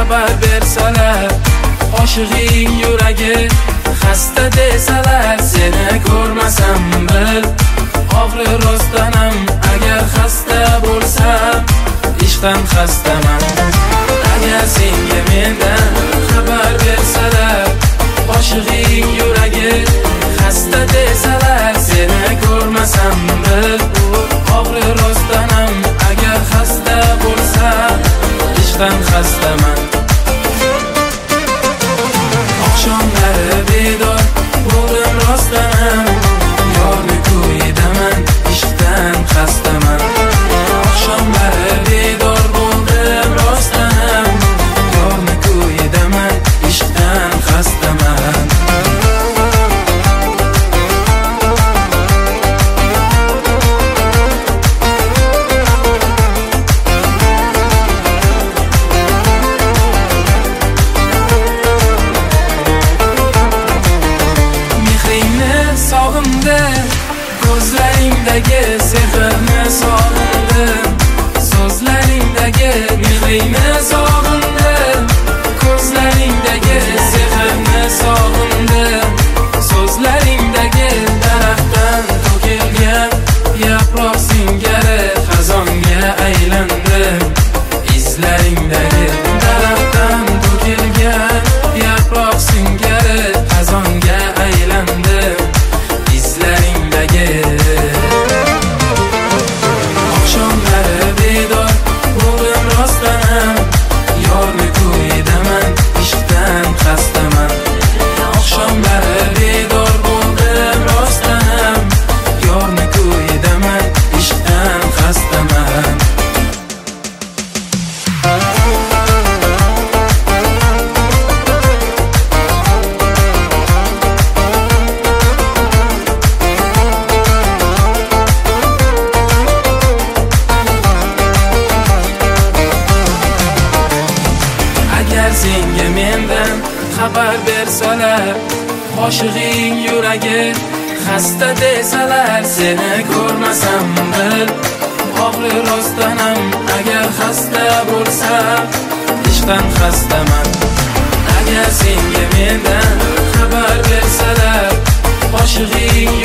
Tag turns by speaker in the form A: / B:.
A: xabar bersalar, oshig'ing yuragi xasta desalar, seni ko'rmasam bil, og'rir rostdanam. Agar xasta bo'lsam, ishqdan xastaman. Agar senga mendan xabar bersalar, oshig'ing yuragi xasta desalar, seni ko'rmasam bil, og'rir rostdanam. Agar xasta bo'lsam, ishqdan xastaman. Oqshomlari bedor bo'ldim rostdanam, yorni ko'yidaman, ishqdan xastaman. Oqshomlari bedor bo'ldim rostdanam, yorni ko'yidaman, ishqdan xastaman. Ko'zlaringdagi sehrni sog'indim, so'zlaringdagi mehringni sog'indim. Ko'zlaringdagi sehrni sog'indim, so'zlaringdagi daraxtdan to'kilgan yaproq singari xazonga aylandim. Izlaringdagi daraxtdan to'kilgan yaproq singari xazonga aylandim. Oqshomlari bedor bo'ldim rostdanam, yorni ko'yidaman, ishqdan xastaman. Oqshomlari bedor bo'ldim rostdanam, yorni ko'yidaman, ishqdan xastaman. Agar senga mendan xabar bersalar, oshig'ing yuragi xasta desalar, seni ko'rmasam bil, og'rir rostdanam. Agar xasta bo'lsam, ishqdan xastaman. Agar senga mendan xabar bersalar, oshig'ing